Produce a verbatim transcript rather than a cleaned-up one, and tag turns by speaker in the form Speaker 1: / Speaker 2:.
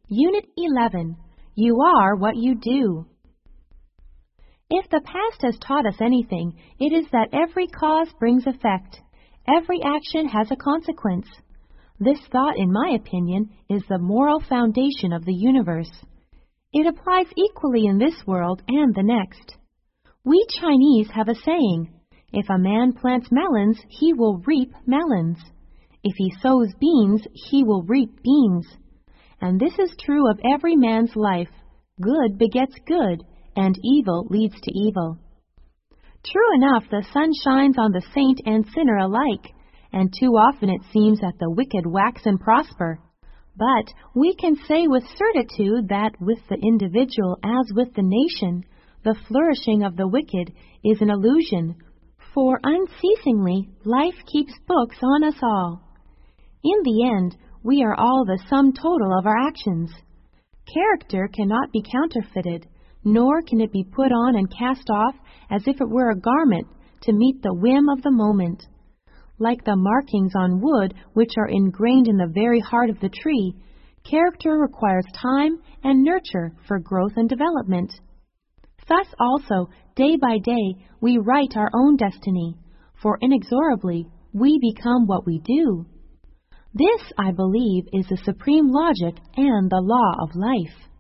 Speaker 1: Unit eleven. You are what you do. If the past has taught us anything, it is that every cause brings effect. Every action has a consequence. This thought, in my opinion, is the moral foundation of the universe. It applies equally in this world and the next. We Chinese have a saying, if a man plants melons, he will reap melons. If he sows beans, he will reap beans. And this is true of every man's life. Good begets good, and evil leads to evil. True enough, the sun shines on the saint and sinner alike, and too often it seems that the wicked wax and prosper. But we can say with certitude that with the individual as with the nation, the flourishing of the wicked is an illusion, for unceasingly life keeps books on us all. In the end, we are all the sum total of our actions. Character cannot be counterfeited, nor can it be put on and cast off as if it were a garment to meet the whim of the moment. Like the markings on wood which are ingrained in the very heart of the tree, character requires time and nurture for growth and development. Thus also, day by day, we write our own destiny, for inexorably we become what we do. This, I believe, is the supreme logic and the law of life.